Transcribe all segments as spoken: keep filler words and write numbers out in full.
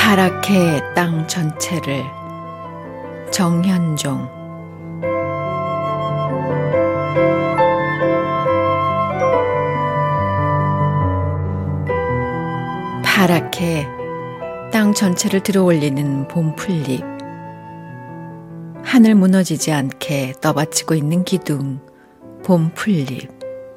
파랗게 땅 전체를. 정현종. 파랗게 땅 전체를 들어올리는 봄풀잎. 하늘 무너지지 않게 떠받치고 있는 기둥, 봄풀잎.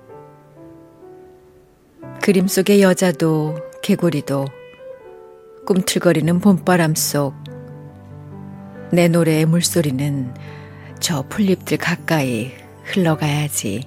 그림 속의 여자도 개구리도 꿈틀거리는 봄바람 속 내 노래의 물소리는 저 풀잎들 가까이 흘러가야지.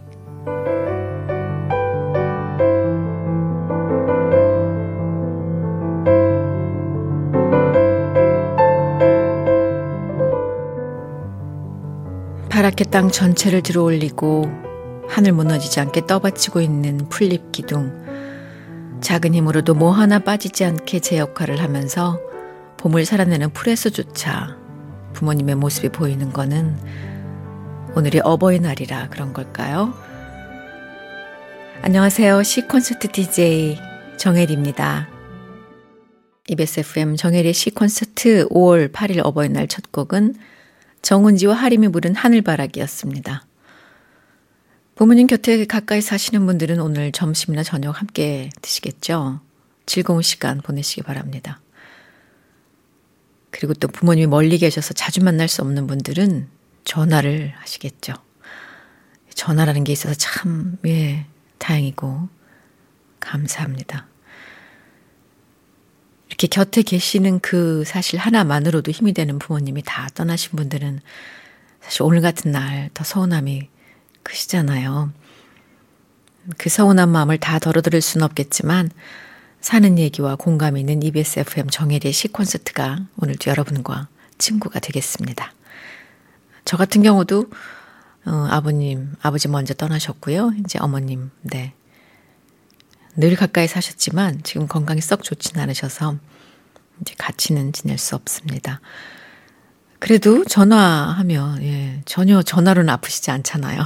파랗게 땅 전체를 들어올리고 하늘 무너지지 않게 떠받치고 있는 풀잎 기둥. 작은 힘으로도 뭐 하나 빠지지 않게 제 역할을 하면서 봄을 살아내는 풀에서조차 부모님의 모습이 보이는 거는 오늘이 어버이날이라 그런 걸까요? 안녕하세요. 시콘서트 디제이 정혜리입니다. 이비에스 에프엠 정혜리의 시콘서트 오월 팔일 어버이날 첫 곡은 정은지와 하림이 부른 하늘바라기였습니다. 부모님 곁에 가까이 사시는 분들은 오늘 점심이나 저녁 함께 드시겠죠? 즐거운 시간 보내시기 바랍니다. 그리고 또 부모님이 멀리 계셔서 자주 만날 수 없는 분들은 전화를 하시겠죠. 전화라는 게 있어서 참 예, 다행이고 감사합니다. 이렇게 곁에 계시는 그 사실 하나만으로도 힘이 되는 부모님이 다 떠나신 분들은 사실 오늘 같은 날 더 서운함이 크시잖아요. 그 서운한 마음을 다 덜어드릴 수는 없겠지만 사는 얘기와 공감이 있는 이비에스 에프엠 정혜리의 시콘서트가 오늘도 여러분과 친구가 되겠습니다. 저 같은 경우도 어, 아버님, 아버지 먼저 떠나셨고요. 이제 어머님, 네. 늘 가까이 사셨지만 지금 건강이 썩 좋지는 않으셔서 이제 같이는 지낼 수 없습니다. 그래도 전화하면 예, 전혀 전화로는 아프시지 않잖아요.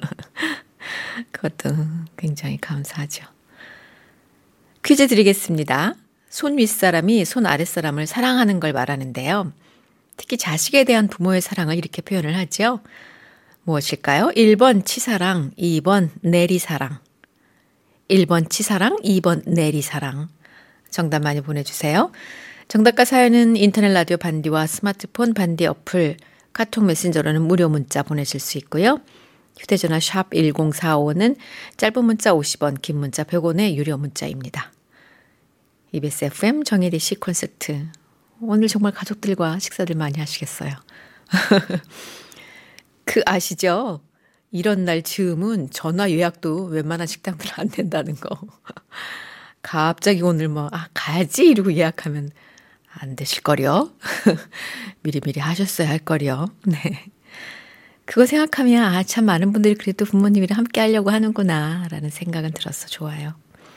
그것도 굉장히 감사하죠. 퀴즈 드리겠습니다. 손 윗사람이 손 아랫사람을 사랑하는 걸 말하는데요. 특히 자식에 대한 부모의 사랑을 이렇게 표현을 하죠. 무엇일까요? 일 번 치사랑, 이 번 내리사랑. 일 번 치사랑, 이 번 내리사랑. 정답 많이 보내주세요. 정답과 사연은 인터넷 라디오 반디와 스마트폰 반디 어플, 카톡 메신저로는 무료 문자 보내실 수 있고요. 휴대전화 샵 일공사오는 짧은 문자 오십 원, 긴 문자 백 원의 유료 문자입니다. 이비에스 에프엠 정혜리 시콘서트. 오늘 정말 가족들과 식사들 많이 하시겠어요. 그 아시죠? 이런 날 즈음은 전화 예약도 웬만한 식당들 안 된다는 거. 갑자기 오늘 뭐 아 가야지 이러고 예약하면 안 되실 거려. 미리미리 하셨어야 할 거려. 네. 그거 생각하면 아 참 많은 분들이 그래도 부모님이랑 함께 하려고 하는구나 라는 생각은 들어서 좋아요.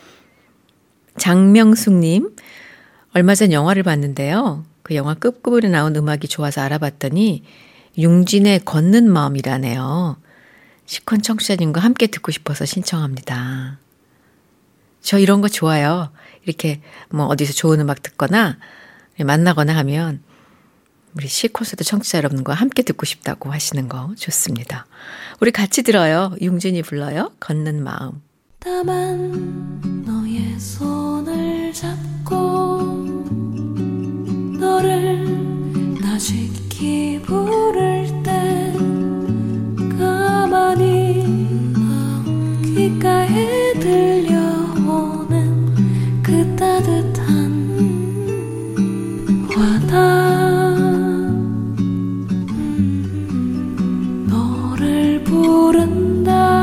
장명숙님, 얼마 전 영화를 봤는데요. 그 영화 끝부분에 나온 음악이 좋아서 알아봤더니 융진의 걷는 마음이라네요. 시콘 청취자님과 함께 듣고 싶어서 신청합니다. 저 이런 거 좋아요. 이렇게 뭐 어디서 좋은 음악 듣거나 만나거나 하면 우리 시콘서트 청취자 여러분과 함께 듣고 싶다고 하시는 거 좋습니다. 우리 같이 들어요. 융진이 불러요. 걷는 마음. 다만 너의 손을 잡고 너를 나직히 부를 때 가만히 귓가에 들려오는 그 따뜻한 와닿음 음, 너를 부른다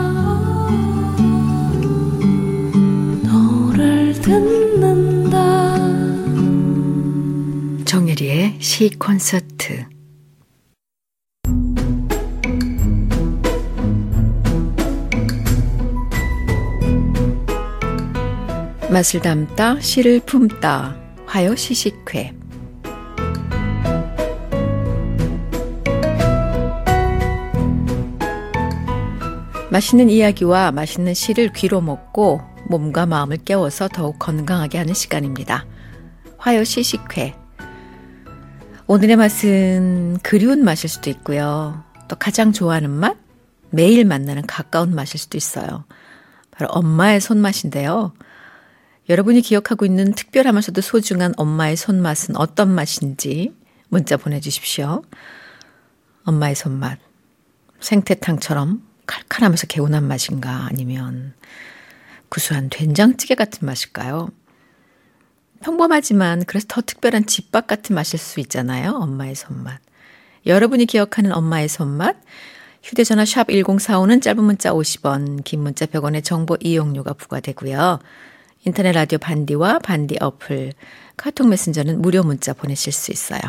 듣는다. 정혜리의 시콘서트. 맛을 담다 시를 품다 화요 시식회. 맛있는 이야기와 맛있는 시를 귀로 먹고 몸과 마음을 깨워서 더욱 건강하게 하는 시간입니다. 화요 시식회. 오늘의 맛은 그리운 맛일 수도 있고요. 또 가장 좋아하는 맛? 매일 만나는 가까운 맛일 수도 있어요. 바로 엄마의 손맛인데요. 여러분이 기억하고 있는 특별하면서도 소중한 엄마의 손맛은 어떤 맛인지 문자 보내주십시오. 엄마의 손맛. 생태탕처럼 칼칼하면서 개운한 맛인가 아니면 구수한 된장찌개 같은 맛일까요? 평범하지만 그래서 더 특별한 집밥 같은 맛일 수 있잖아요. 엄마의 손맛. 여러분이 기억하는 엄마의 손맛. 휴대전화 샵 일공사오는 짧은 문자 오십 원, 긴 문자 백 원의 정보 이용료가 부과되고요. 인터넷 라디오 반디와 반디 어플, 카톡 메신저는 무료 문자 보내실 수 있어요.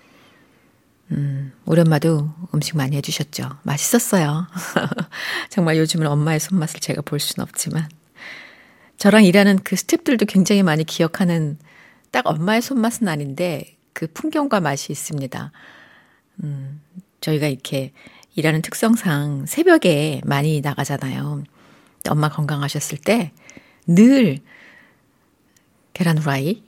음, 우리 엄마도 음식 많이 해주셨죠. 맛있었어요. 정말 요즘은 엄마의 손맛을 제가 볼 수는 없지만 저랑 일하는 그 스태프들도 굉장히 많이 기억하는 딱 엄마의 손맛은 아닌데 그 풍경과 맛이 있습니다. 음, 저희가 이렇게 일하는 특성상 새벽에 많이 나가잖아요. 엄마 건강하셨을 때 늘 계란 후라이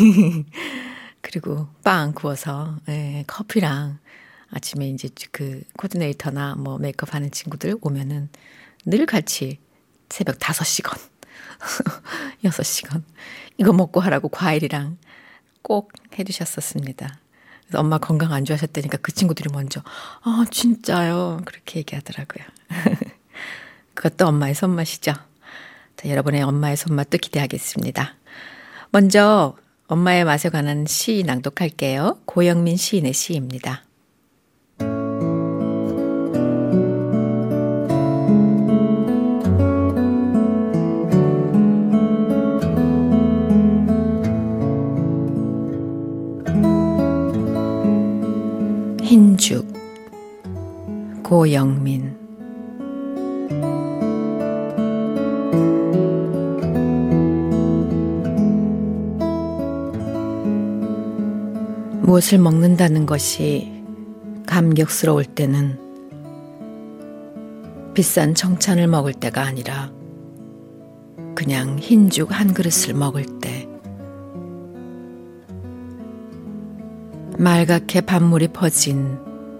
그리고 빵 구워서 예, 커피랑 아침에 이제 그 코디네이터나 뭐 메이크업 하는 친구들 오면은 늘 같이 새벽 다섯 시건 여섯 시건 이거 먹고 하라고 과일이랑 꼭 해주셨었습니다. 그래서 엄마 건강 안 좋아하셨다니까 그 친구들이 먼저 아 진짜요? 그렇게 얘기하더라고요. 그것도 엄마의 손맛이죠. 자, 여러분의 엄마의 손맛도 기대하겠습니다. 먼저 엄마의 맛에 관한 시 낭독할게요. 고영민 시인의 시입니다. 흰죽 고영민. 무엇을 먹는다는 것이 감격스러울 때는 비싼 정찬을 먹을 때가 아니라 그냥 흰죽 한 그릇을 먹을 때, 말갛게 밥물이 퍼진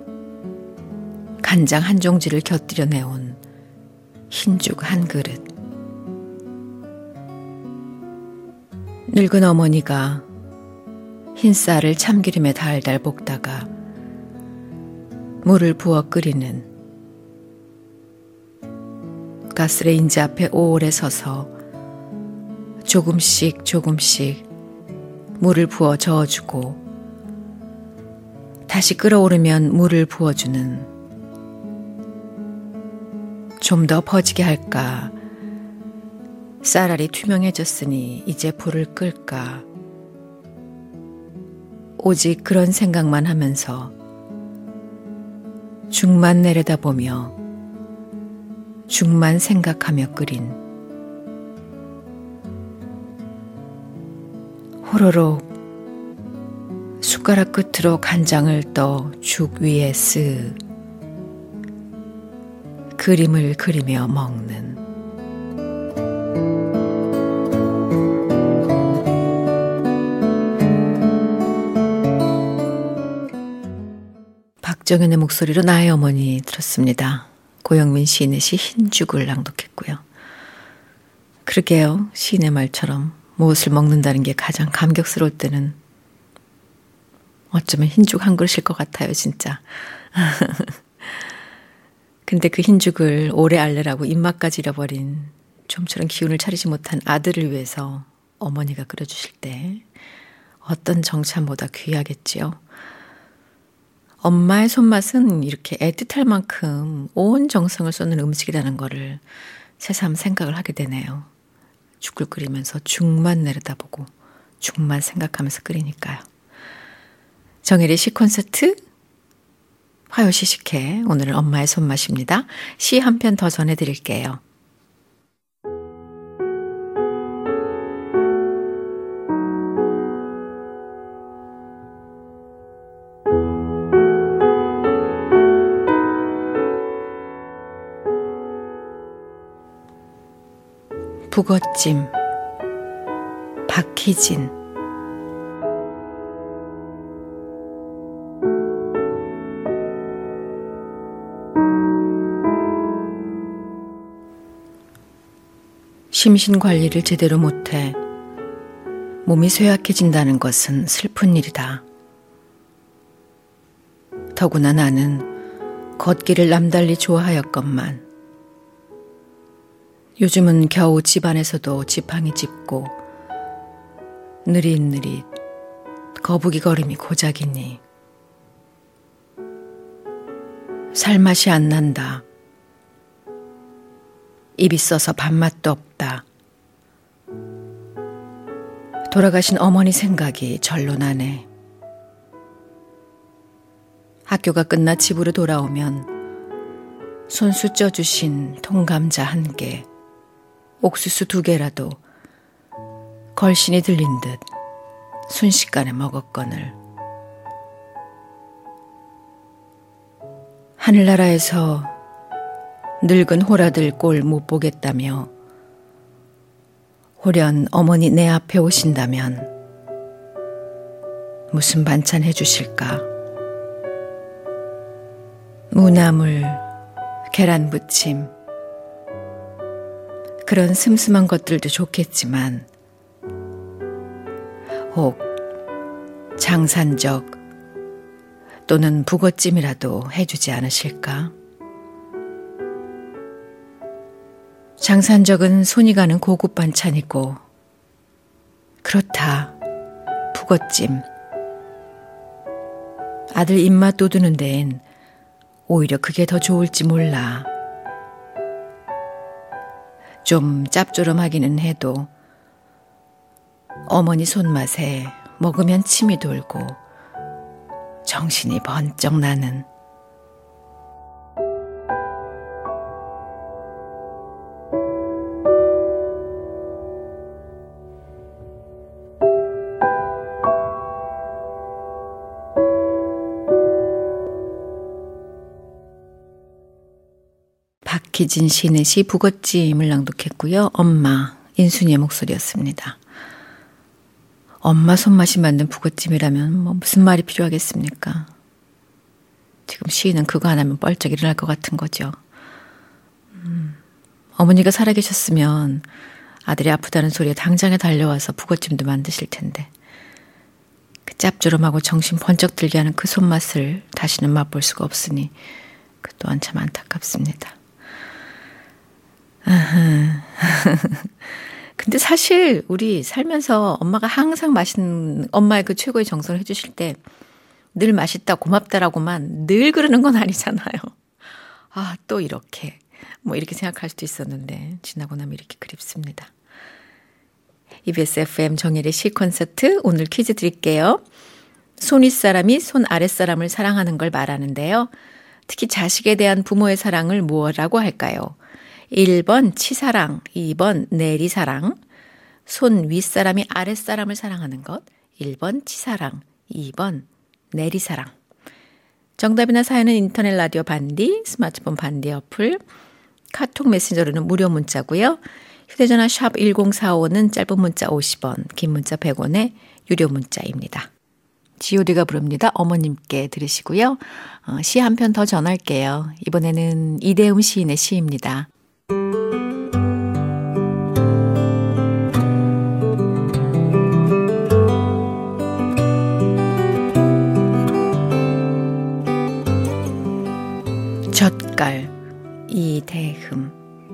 간장 한 종지를 곁들여 내온 흰죽 한 그릇. 늙은 어머니가 흰 쌀을 참기름에 달달 볶다가 물을 부어 끓이는, 가스레인지 앞에 오래 서서 조금씩 조금씩 물을 부어 저어주고 다시 끓어오르면 물을 부어주는, 좀 더 퍼지게 할까, 쌀알이 투명해졌으니 이제 불을 끌까, 오직 그런 생각만 하면서 죽만 내려다보며 죽만 생각하며 끓인, 호로록 숟가락 끝으로 간장을 떠 죽 위에 쓱 그림을 그리며 먹는. 박정현의 목소리로 나의 어머니 들었습니다. 고영민 시인의 시 흰죽을 낭독했고요. 그러게요. 시인의 말처럼 무엇을 먹는다는 게 가장 감격스러울 때는 어쩌면 흰죽 한 그릇일 것 같아요, 진짜. 근데 그 흰죽을 오래 앓느라고 입맛까지 잃어버린, 좀처럼 기운을 차리지 못한 아들을 위해서 어머니가 끓여주실 때 어떤 정찬보다 귀하겠지요. 엄마의 손맛은 이렇게 애틋할 만큼 온 정성을 쏟는 음식이라는 거를 새삼 생각을 하게 되네요. 죽을 끓이면서 죽만 내려다보고 죽만 생각하면서 끓이니까요. 정혜리 시 콘서트 화요 시식회, 오늘은 엄마의 손맛입니다. 시 한 편 더 전해드릴게요. 북어찜 박희진. 심신 관리를 제대로 못해 몸이 쇠약해진다는 것은 슬픈 일이다. 더구나 나는 걷기를 남달리 좋아하였건만 요즘은 겨우 집안에서도 지팡이 짚고 느릿느릿 거북이 걸음이 고작이니 살맛이 안 난다. 입이 써서 밥맛도 없다. 돌아가신 어머니 생각이 절로 나네. 학교가 끝나 집으로 돌아오면 손수 쪄주신 통감자 한 개, 옥수수 두 개라도 걸신이 들린 듯 순식간에 먹었거늘. 하늘나라에서 늙은 호라들 꼴 못 보겠다며 호련 어머니 내 앞에 오신다면 무슨 반찬 해주실까? 무나물, 계란부침, 그런 슴슴한 것들도 좋겠지만 혹 장산적 또는 북어찜이라도 해주지 않으실까? 장산적은 손이 가는 고급 반찬이고 그렇다, 북어찜. 아들 입맛 돋우는 데엔 오히려 그게 더 좋을지 몰라. 좀 짭조름하기는 해도 어머니 손맛에 먹으면 침이 돌고 정신이 번쩍 나는. 박희진 시인의 시 북어찜을 낭독했고요. 엄마, 인순이의 목소리였습니다. 엄마 손맛이 만든 북어찜이라면 뭐 무슨 말이 필요하겠습니까? 지금 시인은 그거 안 하면 뻘쩍 일어날 것 같은 거죠. 음, 어머니가 살아계셨으면 아들이 아프다는 소리에 당장에 달려와서 북어찜도 만드실 텐데 그 짭조름하고 정신 번쩍 들게 하는 그 손맛을 다시는 맛볼 수가 없으니 그 또한 참 안타깝습니다. 근데 사실 우리 살면서 엄마가 항상 맛있는, 엄마의 그 최고의 정성을 해주실 때 늘 맛있다 고맙다라고만 늘 그러는 건 아니잖아요. 아, 또 이렇게 뭐 이렇게 생각할 수도 있었는데 지나고 나면 이렇게 그립습니다. 이비에스 에프엠 정일의 시 콘서트, 오늘 퀴즈 드릴게요. 손 윗사람이 손 아랫사람을 사랑하는 걸 말하는데요. 특히 자식에 대한 부모의 사랑을 뭐라고 할까요? 일 번 치사랑, 이 번 내리사랑. 손 윗사람이 아랫사람을 사랑하는 것. 일 번 치사랑, 이 번 내리사랑. 정답이나 사연은 인터넷 라디오 반디, 스마트폰 반디 어플, 카톡 메신저로는 무료 문자고요. 휴대전화 샵 일공사오는 짧은 문자 오십 원, 긴 문자 백 원의 유료 문자입니다. 지오디가 부릅니다. 어머님께 들으시고요. 어, 시 한 편 더 전할게요. 이번에는 이대음 시인의 시입니다. 젓갈, 이대흠.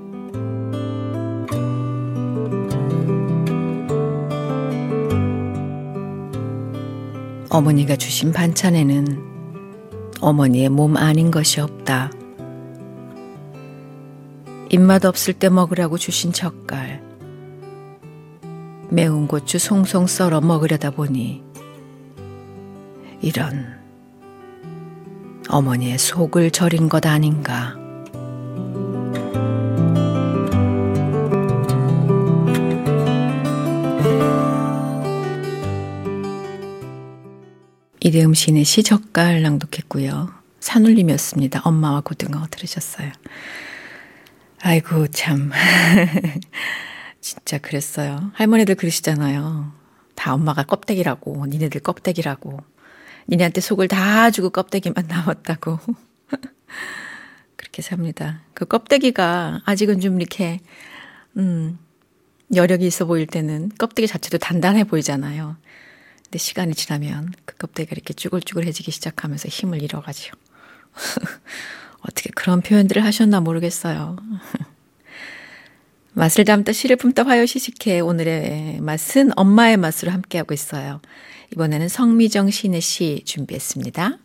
어머니가 주신 반찬에는 어머니의 몸 아닌 것이 없다. 입맛 없을 때 먹으라고 주신 젓갈, 매운 고추 송송 썰어 먹으려다 보니 이런 어머니의 속을 절인 것 아닌가. 이대음 시인의 시 젓갈 낭독했고요. 산울림이었습니다. 엄마와 고등어 들으셨어요. 아이고 참 진짜 그랬어요. 할머니들 그러시잖아요. 다 엄마가 껍데기라고, 니네들 껍데기라고, 니네한테 속을 다 주고 껍데기만 남았다고 그렇게 삽니다. 그 껍데기가 아직은 좀 이렇게 음, 여력이 있어 보일 때는 껍데기 자체도 단단해 보이잖아요. 근데 시간이 지나면 그 껍데기가 이렇게 쭈글쭈글해지기 시작하면서 힘을 잃어가지고. 어떻게 그런 표현들을 하셨나 모르겠어요. 맛을 담다 씨를 품다 화요시식회 오늘의 맛은 엄마의 맛으로 함께하고 있어요. 이번에는 성미정 시인의 시 준비했습니다.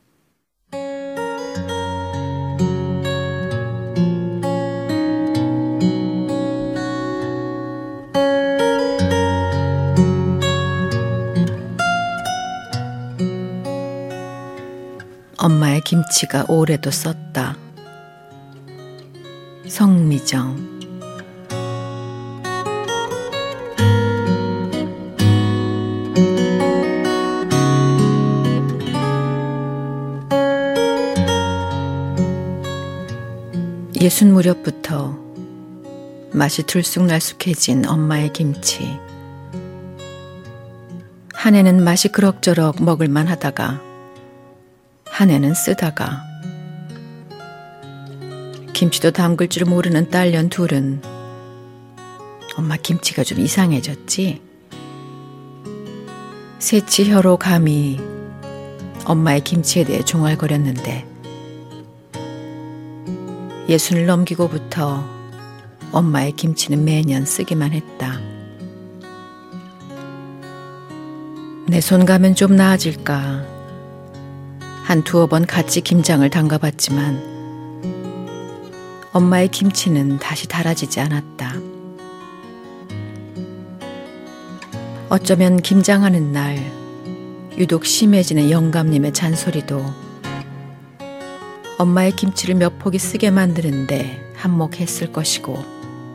엄마의 김치가 오래도 썼다. 성미정. 예순 무렵부터 맛이 들쑥날쑥해진 엄마의 김치. 한 해는 맛이 그럭저럭 먹을만 하다가 한 해는 쓰다가 김치도 담글 줄 모르는 딸년 둘은 엄마 김치가 좀 이상해졌지? 새치 혀로 감히 엄마의 김치에 대해 종알거렸는데 예순을 넘기고부터 엄마의 김치는 매년 쓰기만 했다. 내 손 가면 좀 나아질까 한 두어 번 같이 김장을 담가봤지만 엄마의 김치는 다시 달아지지 않았다. 어쩌면 김장하는 날 유독 심해지는 영감님의 잔소리도 엄마의 김치를 몇 포기 쓰게 만드는데 한몫했을 것이고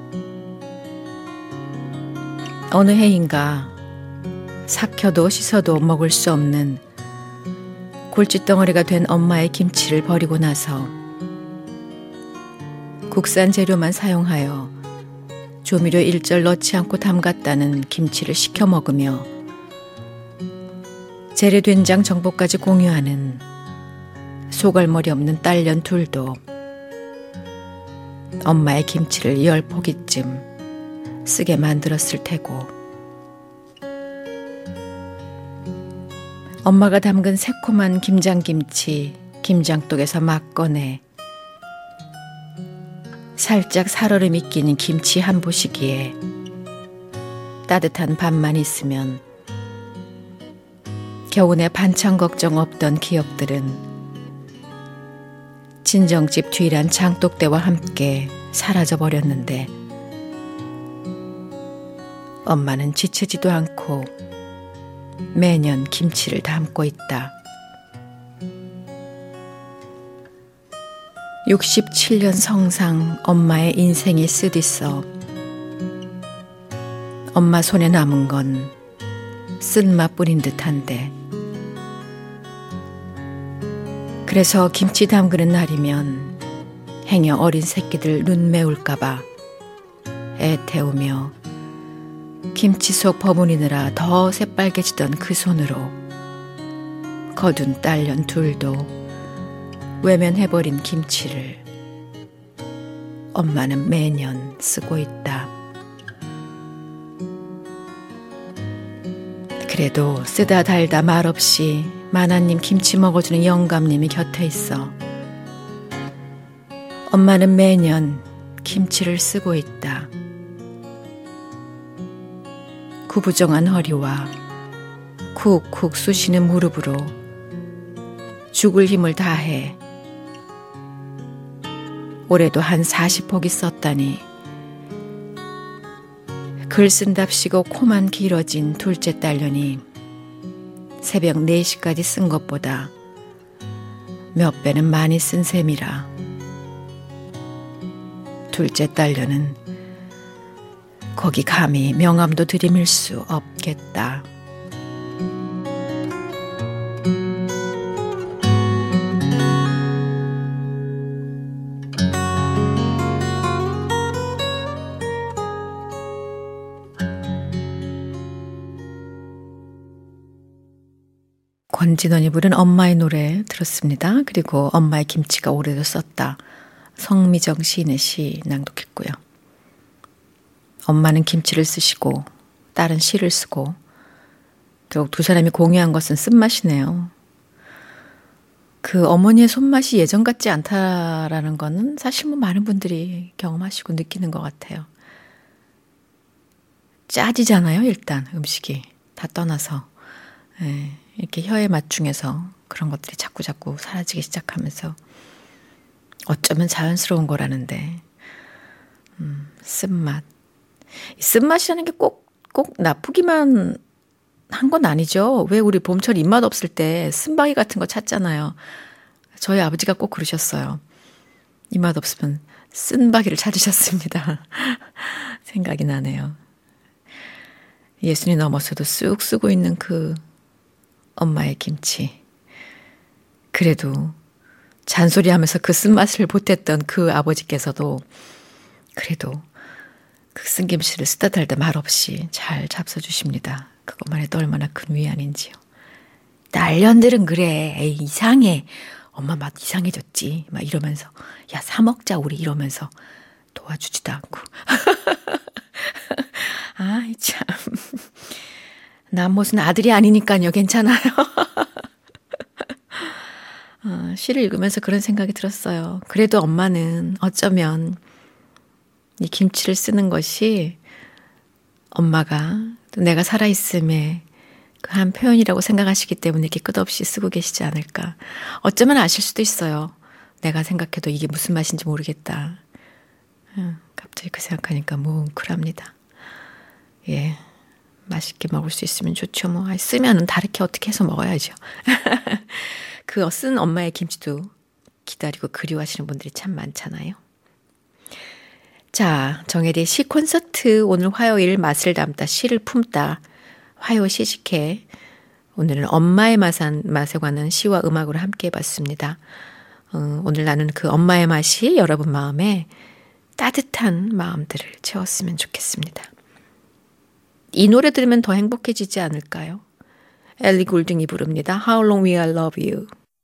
어느 해인가 삭혀도 씻어도 먹을 수 없는 골칫덩어리가 된 엄마의 김치를 버리고 나서 국산 재료만 사용하여 조미료 일절 넣지 않고 담갔다는 김치를 시켜 먹으며 재래된장 정보까지 공유하는 소갈머리 없는 딸년 둘도 엄마의 김치를 열 포기쯤 쓰게 만들었을 테고 엄마가 담근 새콤한 김장김치 김장독에서 막 꺼내 살짝 살얼음이 끼는 김치 한 보시기에 따뜻한 밥만 있으면 겨우내 반찬 걱정 없던 기억들은 친정집 뒤란 장독대와 함께 사라져버렸는데 엄마는 지치지도 않고 매년 김치를 담고 있다. 육십칠 년 성상 엄마의 인생이 쓰디써 엄마 손에 남은 건 쓴맛뿐인 듯한데 그래서 김치 담그는 날이면 행여 어린 새끼들 눈 메울까봐 애 태우며 김치 속 버무리느라 더 새빨개지던 그 손으로 거둔 딸년 둘도 외면해버린 김치를 엄마는 매년 쓰고 있다. 그래도 쓰다 달다 말없이 만화님 김치 먹어주는 영감님이 곁에 있어 엄마는 매년 김치를 쓰고 있다. 구부정한 허리와 쿡쿡 쑤시는 무릎으로 죽을 힘을 다해 올해도 한 사십 포기 썼다니 글 쓴답시고 코만 길어진 둘째 딸년이 새벽 네 시까지 쓴 것보다 몇 배는 많이 쓴 셈이라 둘째 딸년은 거기 감히 명함도 들이밀 수 없겠다. 권진원이 부른 엄마의 노래 들었습니다. 그리고 엄마의 김치가 오래도 썼다. 성미정 시인의 시 낭독했고요. 엄마는 김치를 쓰시고 딸은 시를 쓰고 결국 두 사람이 공유한 것은 쓴맛이네요. 그 어머니의 손맛이 예전 같지 않다라는 거는 사실 뭐 많은 분들이 경험하시고 느끼는 것 같아요. 짜지잖아요, 일단 음식이. 다 떠나서. 예, 이렇게 혀의 맛 중에서 그런 것들이 자꾸 자꾸 사라지기 시작하면서 어쩌면 자연스러운 거라는데 음, 쓴맛. 쓴맛이라는 게 꼭, 꼭 나쁘기만 한 건 아니죠. 왜 우리 봄철 입맛 없을 때 쓴바위 같은 거 찾잖아요. 저희 아버지가 꼭 그러셨어요. 입맛 없으면 쓴바위를 찾으셨습니다. 생각이 나네요. 예순이 넘어서도 쑥 쓰고 있는 그 엄마의 김치. 그래도 잔소리하면서 그 쓴맛을 보탰던 그 아버지께서도 그래도 그 쓴 김치를 쓰다 달다 말없이 잘 잡숴주십니다. 그것만 해도 얼마나 큰 위안인지요. 딸년들은 그래. 에이, 이상해. 엄마 맛 이상해졌지. 막 이러면서 야, 사 먹자 우리 이러면서 도와주지도 않고. 아이 참. 난 무슨 아들이 아니니까요. 괜찮아요. 어, 시를 읽으면서 그런 생각이 들었어요. 그래도 엄마는 어쩌면 이 김치를 쓰는 것이 엄마가 또 내가 살아있음에 그 한 표현이라고 생각하시기 때문에 이렇게 끝없이 쓰고 계시지 않을까. 어쩌면 아실 수도 있어요. 내가 생각해도 이게 무슨 맛인지 모르겠다. 갑자기 그 생각하니까 뭉클합니다. 예, 맛있게 먹을 수 있으면 좋죠. 뭐 쓰면은 다르게 어떻게 해서 먹어야죠. 그 쓴 엄마의 김치도 기다리고 그리워하시는 분들이 참 많잖아요. 자, 정혜리의 시 콘서트. 오늘 화요일 맛을 담다 시를 품다. 화요 시식회. 오늘은 엄마의 맛한, 맛에 관한 시와 음악으로 함께 해봤습니다. 어, 오늘 나는 그 엄마의 맛이 여러분 마음에 따뜻한 마음들을 채웠으면 좋겠습니다. 이 노래 들으면 더 행복해지지 않을까요? 엘리 골딩이 부릅니다. How long will I love you?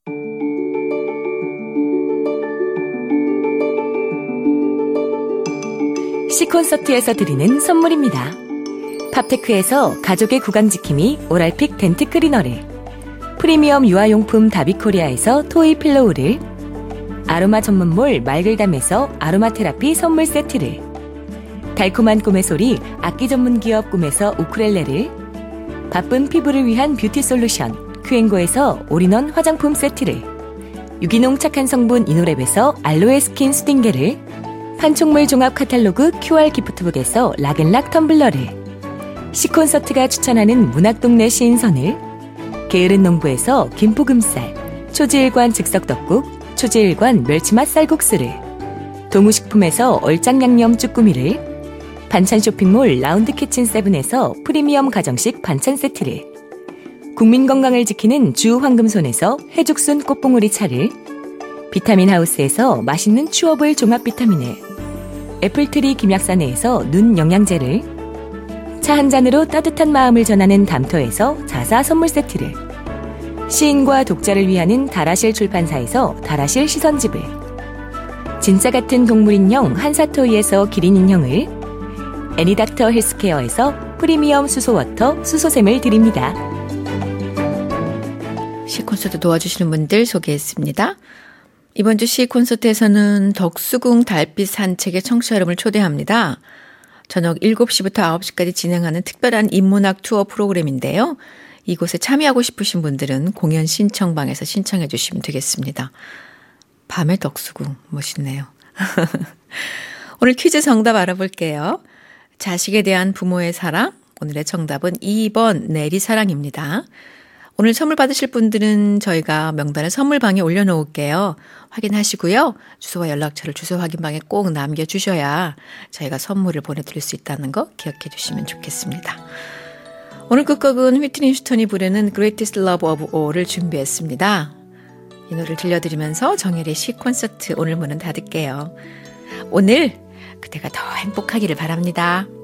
시콘서트에서 드리는 선물입니다. 팝테크에서 가족의 구강지킴이 오랄픽 덴트 클리너를, 프리미엄 유아용품 다비코리아에서 토이 필로우를, 아로마 전문몰 말글담에서 아로마 테라피 선물 세트를, 달콤한 꿈의 소리 악기 전문기업 꿈에서 우쿨렐레를, 바쁜 피부를 위한 뷰티 솔루션 큐앤고에서 올인원 화장품 세트를, 유기농 착한 성분 이노랩에서 알로에 스킨 수딩게를, 판촉물 종합 카탈로그 큐알 기프트북에서 락앤락 텀블러를, 시콘서트가 추천하는 문학동네 시인선을, 게으른 농부에서 김포금쌀, 초지일관 즉석떡국, 초지일관 멸치맛 쌀국수를, 동우식품에서 얼짱양념 쭈꾸미를, 반찬 쇼핑몰 라운드키친 세븐에서 프리미엄 가정식 반찬 세트를, 국민 건강을 지키는 주 황금손에서 해죽순 꽃봉오리 차를, 비타민 하우스에서 맛있는 추어볼 종합 비타민을, 애플트리 김약사내에서 눈 영양제를, 차 한 잔으로 따뜻한 마음을 전하는 담터에서 자사 선물 세트를, 시인과 독자를 위하는 다라실 출판사에서 다라실 시선집을, 진짜 같은 동물인형 한사토이에서 기린인형을, 애니닥터 헬스케어에서 프리미엄 수소워터 수소샘을 드립니다. 시콘서트 도와주시는 분들 소개했습니다. 이번 주 시콘서트에서는 덕수궁 달빛 산책에 청취자 여러분을 초대합니다. 저녁 일곱 시부터 아홉 시까지 진행하는 특별한 인문학 투어 프로그램인데요. 이곳에 참여하고 싶으신 분들은 공연 신청방에서 신청해 주시면 되겠습니다. 밤의 덕수궁 멋있네요. 오늘 퀴즈 정답 알아볼게요. 자식에 대한 부모의 사랑. 오늘의 정답은 이 번 내리사랑입니다. 오늘 선물 받으실 분들은 저희가 명단을 선물방에 올려놓을게요. 확인하시고요. 주소와 연락처를 주소 확인방에 꼭 남겨주셔야 저희가 선물을 보내드릴 수 있다는 거 기억해 주시면 좋겠습니다. 오늘 끝곡은 휘트니 휴스턴이 부르는 Greatest Love of All을 준비했습니다. 이 노래를 들려드리면서 정혜리의 시콘서트 오늘 문은 닫을게요. 오늘 그대가 더 행복하기를 바랍니다.